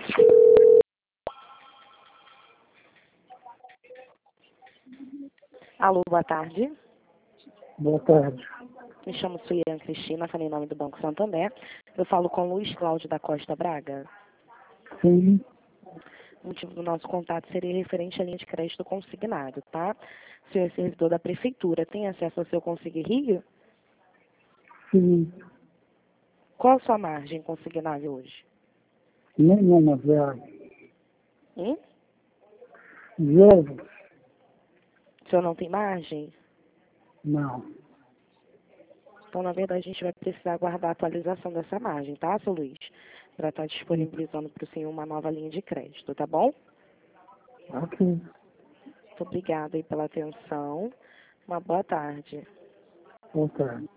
Alô, boa tarde. Boa tarde. Me chamo Suiane Cristina, falei em nome do Banco Santander. Eu falo com Luiz Cláudio da Costa Braga. Sim, O motivo do nosso contato seria referente à linha de crédito consignado, tá? O senhor é servidor da Prefeitura, tem acesso ao seu Consigne Rio? sim. Qual a sua margem consignável hoje? Nenhuma, zero. Hum? Zero? O senhor não tem margem? Não. Então, na verdade, a gente vai precisar aguardar a atualização dessa margem, tá, seu Luiz? Para estar disponibilizando para o senhor uma nova linha de crédito, tá bom? Ok. Muito obrigada aí pela atenção. Uma boa tarde. Boa tarde.